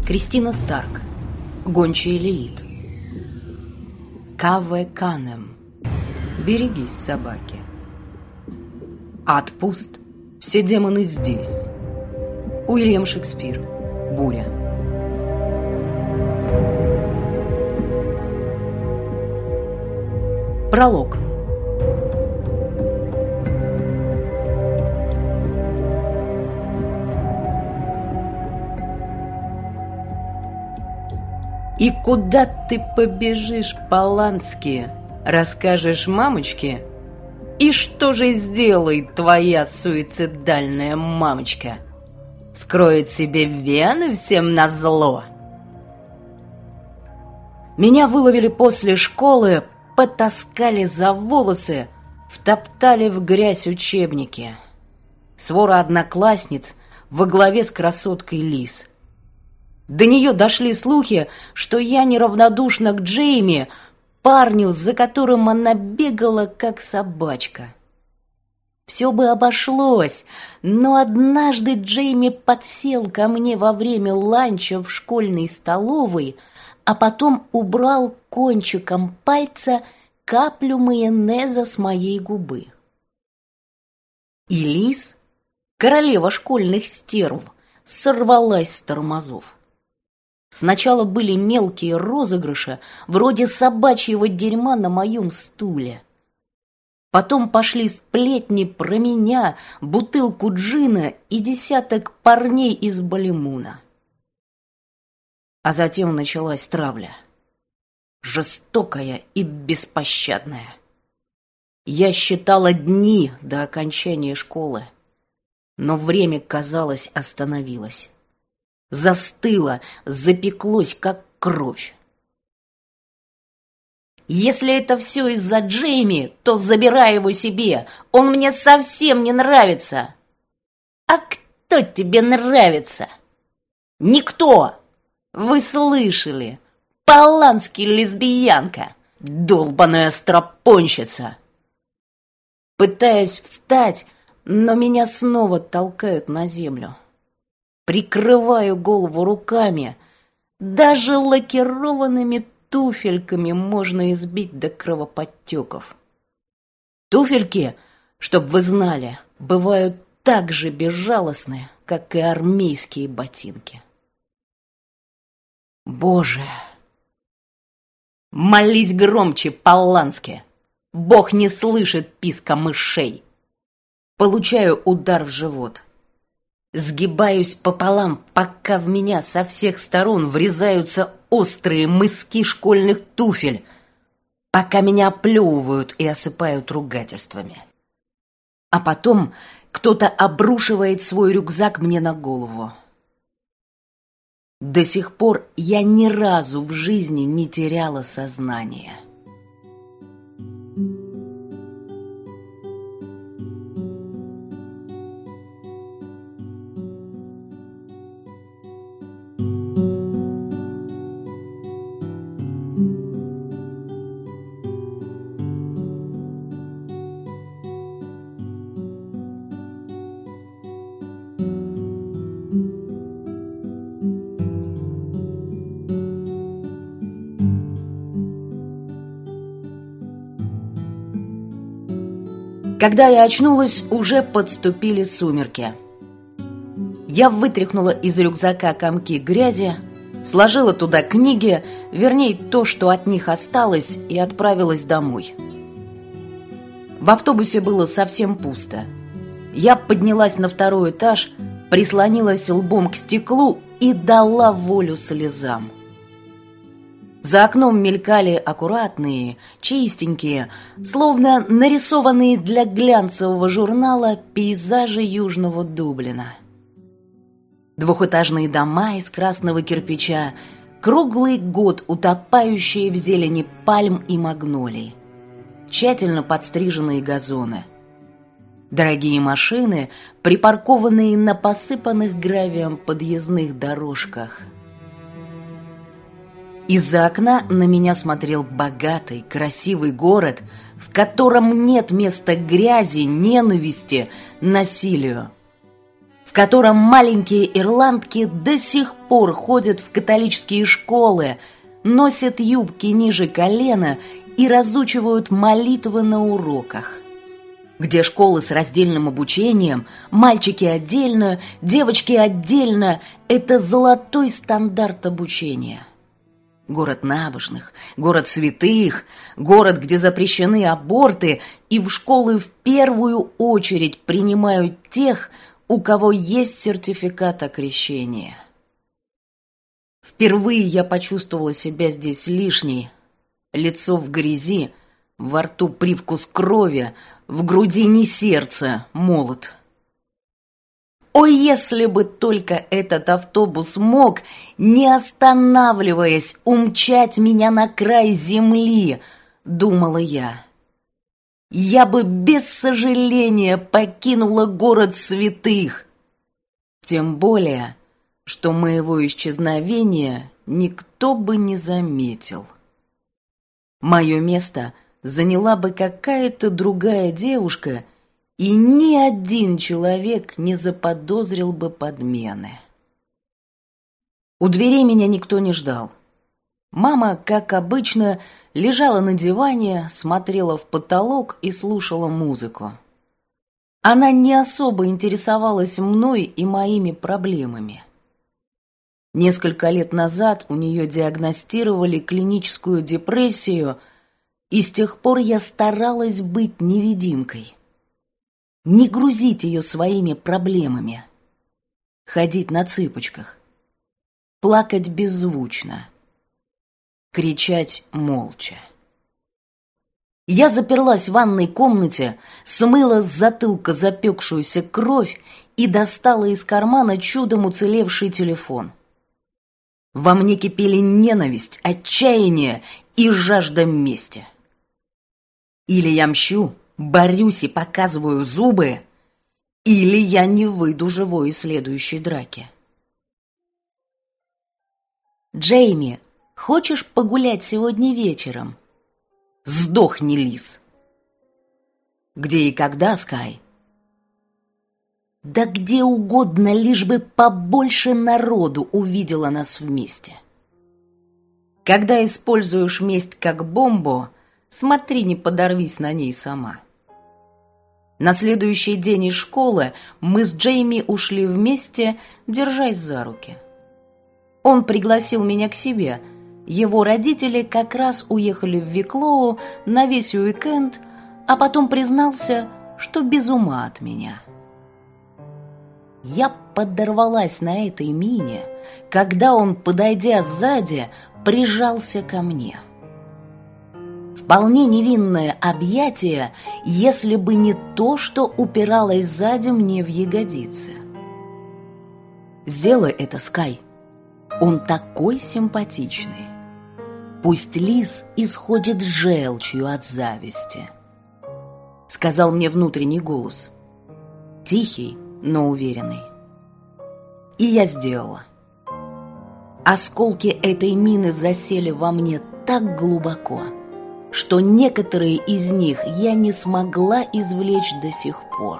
Кристина Старк. Гончая Лилит. Каве Канем. Берегись, собаки. Ад пуст. Все демоны здесь. Уильям Шекспир. Буря. Пролог. И куда ты побежишь, Полански? Расскажешь мамочке? И что же сделает твоя суицидальная мамочка? Вскроет себе вены всем назло? Меня выловили после школы, потаскали за волосы, втоптали в грязь учебники. Свора одноклассниц во главе с красоткой Лиз. До нее дошли слухи, что я неравнодушна к Джейми, парню, за которым она бегала, как собачка. Все бы обошлось, но однажды Джейми подсел ко мне во время ланча в школьной столовой, а потом убрал кончиком пальца каплю майонеза с моей губы. И Лиз, королева школьных стерв, сорвалась с тормозов. Сначала были мелкие розыгрыши, вроде собачьего дерьма на моем стуле. Потом пошли сплетни про меня, бутылку джина и десяток парней из Балимуна. А затем началась травля. Жестокая и беспощадная. Я считала дни до окончания школы, но время, казалось, остановилось. Застыло, запеклось, как кровь. Если это все из-за Джейми, то забирай его себе. Он мне совсем не нравится. А кто тебе нравится? Никто. Вы слышали? Полански лесбиянка. Долбаная стропонщица. Пытаюсь встать, но меня снова толкают на землю. Прикрываю голову руками. Даже лакированными туфельками можно избить до кровоподтеков. Туфельки, чтоб вы знали, бывают так же безжалостны, как и армейские ботинки. Боже! Молись громче, Полански! Бог не слышит писка мышей. Получаю удар в живот. Сгибаюсь пополам, пока в меня со всех сторон врезаются острые мыски школьных туфель, пока меня оплевывают и осыпают ругательствами. А потом кто-то обрушивает свой рюкзак мне на голову. До сих пор я ни разу в жизни не теряла сознание. Когда я очнулась, уже подступили сумерки. Я вытряхнула из рюкзака комки грязи, сложила туда книги, вернее, то, что от них осталось, и отправилась домой. В автобусе было совсем пусто. Я поднялась на второй этаж, прислонилась лбом к стеклу и дала волю слезам. За окном мелькали аккуратные, чистенькие, словно нарисованные для глянцевого журнала пейзажи Южного Дублина. Двухэтажные дома из красного кирпича, круглый год утопающие в зелени пальм и магнолий, тщательно подстриженные газоны, дорогие машины, припаркованные на посыпанных гравием подъездных дорожках. Из-за окна на меня смотрел богатый, красивый город, в котором нет места грязи, ненависти, насилию. в котором маленькие ирландки до сих пор ходят в католические школы, носят юбки ниже колена и разучивают молитвы на уроках, где школы с раздельным обучением, мальчики отдельно, девочки отдельно – это золотой стандарт обучения. Город набожных, город святых, город, где запрещены аборты, и в школы в первую очередь принимают тех, у кого есть сертификат о крещении. Впервые я почувствовала себя здесь лишней. Лицо в грязи, во рту привкус крови, в груди не сердце, молот. О, если бы только этот автобус мог, не останавливаясь, умчать меня на край земли, думала я. Я бы без сожаления покинула город святых. Тем более, что моего исчезновения никто бы не заметил. Мое место заняла бы какая-то другая девушка, и ни один человек не заподозрил бы подмены. У дверей меня никто не ждал. Мама, как обычно, лежала на диване, смотрела в потолок и слушала музыку. Она не особо интересовалась мной и моими проблемами. Несколько лет назад у нее диагностировали клиническую депрессию, и с тех пор я старалась быть невидимкой. Не грузить ее своими проблемами. Ходить на цыпочках. Плакать беззвучно. Кричать молча. Я заперлась в ванной комнате, смыла с затылка запекшуюся кровь и достала из кармана чудом уцелевший телефон. Во мне кипели ненависть, отчаяние и жажда мести. Или я мщу, борюсь и показываю зубы, или я не выйду живой из следующей драки. «Джейми, хочешь погулять сегодня вечером?» «Сдохни, лис!» «Где и когда, Скай?» «Да где угодно, лишь бы побольше народу увидела нас вместе». Когда используешь месть как бомбу, смотри, не подорвись на ней сама. На следующий день из школы мы с Джейми ушли вместе, держась за руки. Он пригласил меня к себе. Его родители как раз уехали в Виклоу на весь уикенд, а потом признался, что без ума от меня. Я подорвалась на этой мине, когда он, подойдя сзади, прижался ко мне. Вполне невинное объятие, если бы не то, что упиралось сзади мне в ягодицы. «Сделай это, Скай. Он такой симпатичный. Пусть лис исходит желчью от зависти», — сказал мне внутренний голос. Тихий, но уверенный. И я сделала. Осколки этой мины засели во мне так глубоко, что некоторые из них я не смогла извлечь до сих пор.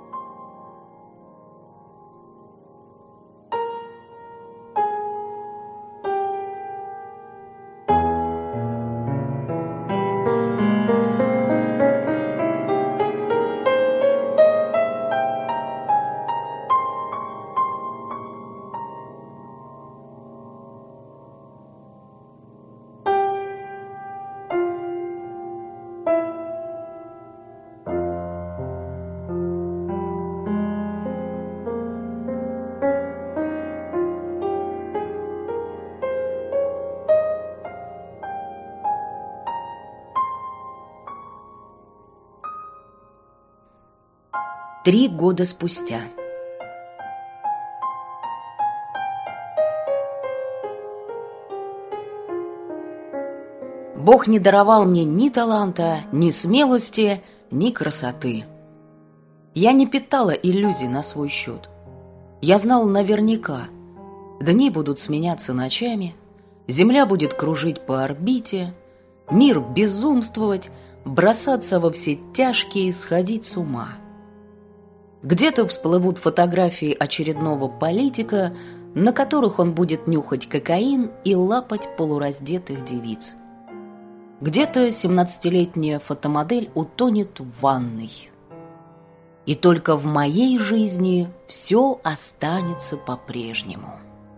Три года спустя. Бог не даровал мне ни таланта, ни смелости, ни красоты. Я не питала иллюзий на свой счет. Я знала наверняка, дни будут сменяться ночами, Земля будет кружить по орбите, мир безумствовать, бросаться во все тяжкие и сходить с ума. Где-то всплывут фотографии очередного политика, на которых он будет нюхать кокаин и лапать полураздетых девиц. Где-то 17-летняя фотомодель утонет в ванной. И только в моей жизни все останется по-прежнему.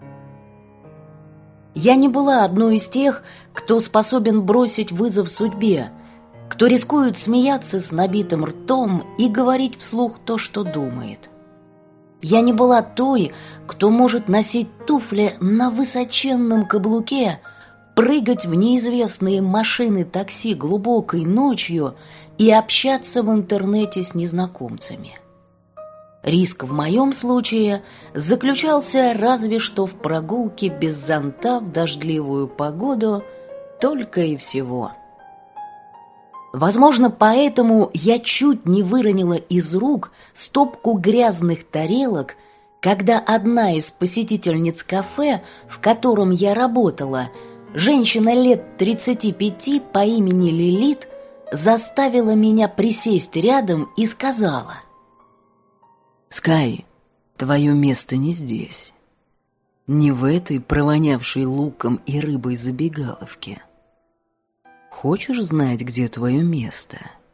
Я не была одной из тех, кто способен бросить вызов судьбе, кто рискует смеяться с набитым ртом и говорить вслух то, что думает. Я не была той, кто может носить туфли на высоченном каблуке, прыгать в неизвестные машины такси глубокой ночью и общаться в интернете с незнакомцами. Риск в моем случае заключался разве что в прогулке без зонта в дождливую погоду, только и всего. Возможно, поэтому я чуть не выронила из рук стопку грязных тарелок, когда одна из посетительниц кафе, в котором я работала, женщина лет 35 по имени Лилит, заставила меня присесть рядом и сказала: «Скай, твое место не здесь, не в этой провонявшей луком и рыбой забегаловке. Хочешь знать, где твое место?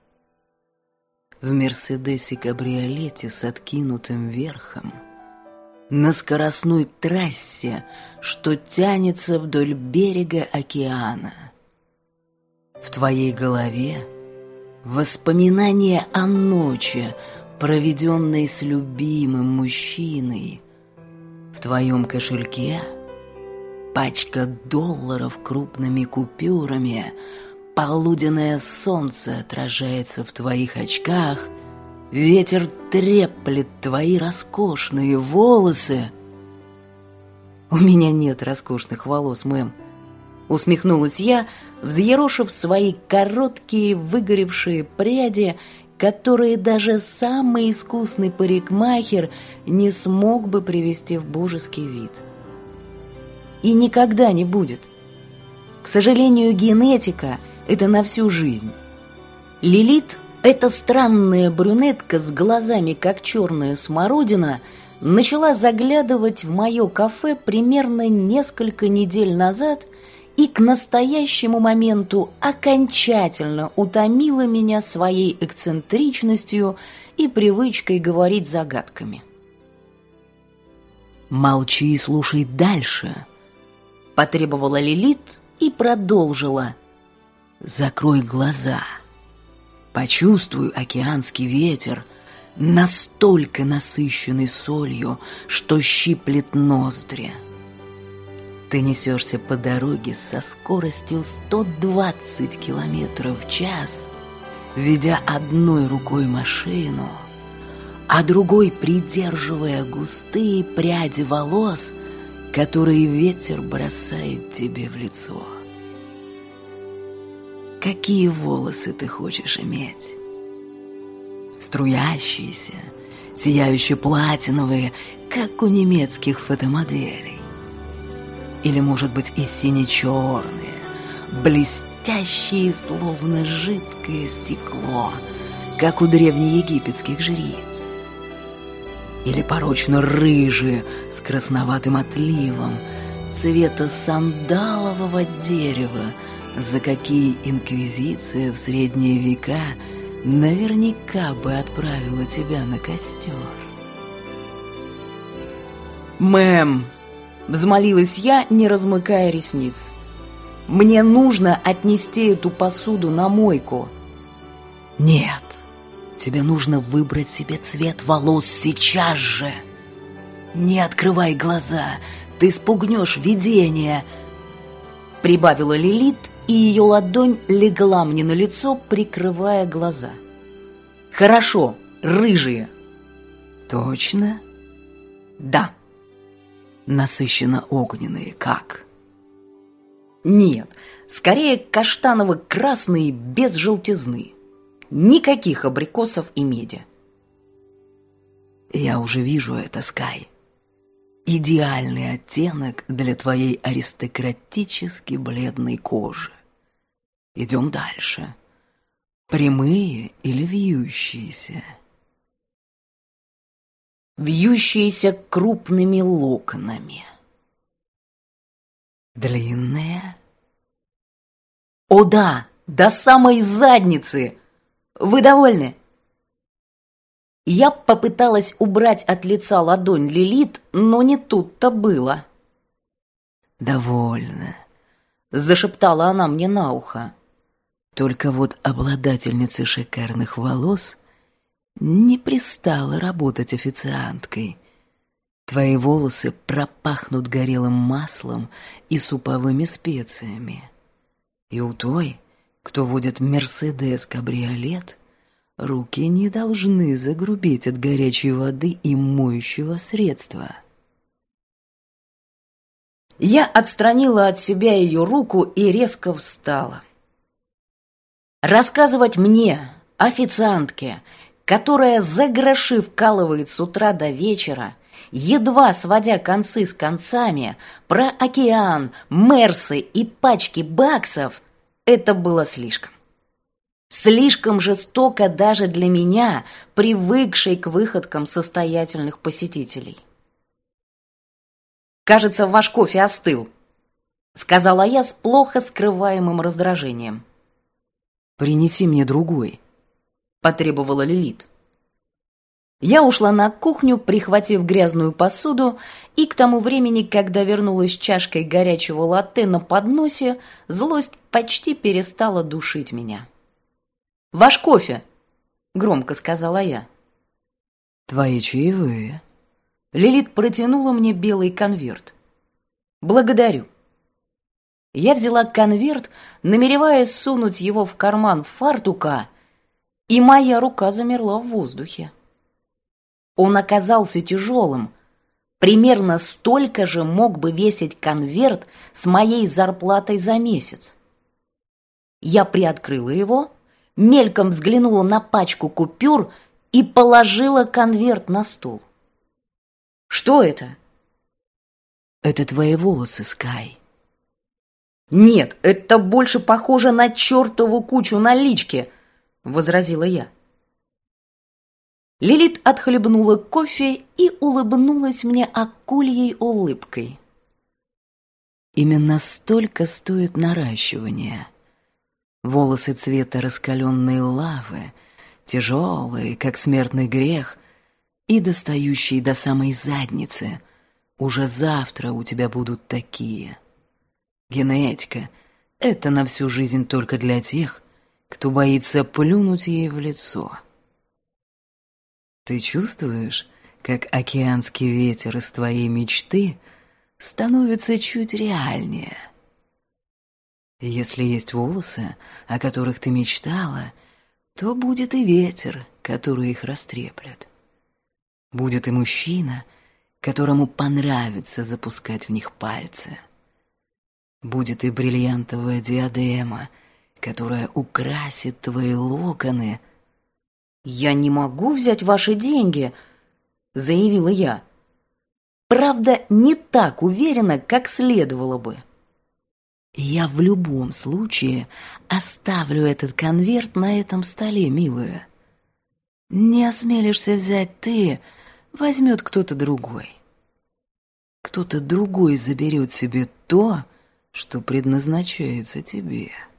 В Мерседесе-кабриолете с откинутым верхом, на скоростной трассе, что тянется вдоль берега океана. В твоей голове воспоминания о ночи, проведенной с любимым мужчиной. В твоем кошельке пачка долларов крупными купюрами, полуденное солнце отражается в твоих очках, ветер треплет твои роскошные волосы». «У меня нет роскошных волос, мэм», — усмехнулась я, взъерошив свои короткие выгоревшие пряди, которые даже самый искусный парикмахер не смог бы привести в божеский вид. И никогда не будет. К сожалению, генетика — это на всю жизнь. Лилит, эта странная брюнетка с глазами, как черная смородина, начала заглядывать в мое кафе примерно несколько недель назад и к настоящему моменту окончательно утомила меня своей эксцентричностью и привычкой говорить загадками. «Молчи и слушай дальше», — потребовала Лилит и продолжила. «Закрой глаза, почувствуй океанский ветер, настолько насыщенный солью, что щиплет ноздри. Ты несешься по дороге со скоростью 120 километров в час, ведя одной рукой машину, а другой придерживая густые пряди волос, которые ветер бросает тебе в лицо. Какие волосы ты хочешь иметь? Струящиеся, сияющие платиновые, как у немецких фотомоделей? Или, может быть, и сине-черные, блестящие, словно жидкое стекло, как у древнеегипетских жриц? Или порочно-рыжие, с красноватым отливом, цвета сандалового дерева, за какие инквизиция в средние века наверняка бы отправила тебя на костер? «Мэм!» — взмолилась я, не размыкая ресниц. «Мне нужно отнести эту посуду на мойку». «Нет, тебе нужно выбрать себе цвет волос сейчас же. Не открывай глаза, ты спугнешь видение», — прибавила Лилит, и ее ладонь легла мне на лицо, прикрывая глаза. «Хорошо, рыжие». «Точно?» «Да». «Насыщенно огненные, как?» «Нет, скорее каштаново-красные без желтизны. Никаких абрикосов и меди». «Я уже вижу это, Скай. Идеальный оттенок для твоей аристократически бледной кожи. Идем дальше. Прямые или вьющиеся?» вьющиеся крупными локонами. Длинные? О да, до самой задницы! Вы довольны? Я попыталась убрать от лица ладонь Лилит, но не тут-то было. «Довольно», — зашептала она мне на ухо. «Только вот обладательнице шикарных волос не пристало работать официанткой. Твои волосы пропахнут горелым маслом и суповыми специями. И у той, кто водит Мерседес-кабриолет, руки не должны загрубеть от горячей воды и моющего средства». Я отстранила от себя ее руку и резко встала. Рассказывать мне, официантке, которая за гроши вкалывает с утра до вечера, едва сводя концы с концами, про океан, мерсы и пачки баксов, это было слишком. Слишком жестоко даже для меня, привыкшей к выходкам состоятельных посетителей. «Кажется, ваш кофе остыл», — сказала я с плохо скрываемым раздражением. «Принеси мне другой», — потребовала Лилит. Я ушла на кухню, прихватив грязную посуду, и к тому времени, когда вернулась с чашкой горячего латте на подносе, злость почти перестала душить меня. «Ваш кофе», — громко сказала я. «Твои чаевые». Лилит протянула мне белый конверт. «Благодарю». Я взяла конверт, намереваясь сунуть его в карман фартука, и моя рука замерла в воздухе. Он оказался тяжелым. Примерно столько же мог бы весить конверт с моей зарплатой за месяц. Я приоткрыла его, мельком взглянула на пачку купюр и положила конверт на стол. «Что это?» «Это твои волосы, Скай». «Нет, это больше похоже на чертову кучу налички», — возразила я. Лилит отхлебнула кофе и улыбнулась мне акульей улыбкой. «Именно столько стоит наращивание. Волосы цвета раскаленной лавы, тяжелые, как смертный грех, и достающие до самой задницы. Уже завтра у тебя будут такие. Генетика — это на всю жизнь только для тех, кто боится плюнуть ей в лицо. Ты чувствуешь, как океанский ветер из твоей мечты становится чуть реальнее? Если есть волосы, о которых ты мечтала, то будет и ветер, который их растреплет. Будет и мужчина, которому понравится запускать в них пальцы. Будет и бриллиантовая диадема, которая украсит твои локоны. «Я не могу взять ваши деньги», — заявила я. Правда, не так уверенно, как следовало бы. «Я в любом случае оставлю этот конверт на этом столе, милая. Не осмелишься взять ты, возьмет кто-то другой. Кто-то другой заберет себе то, что предназначается тебе».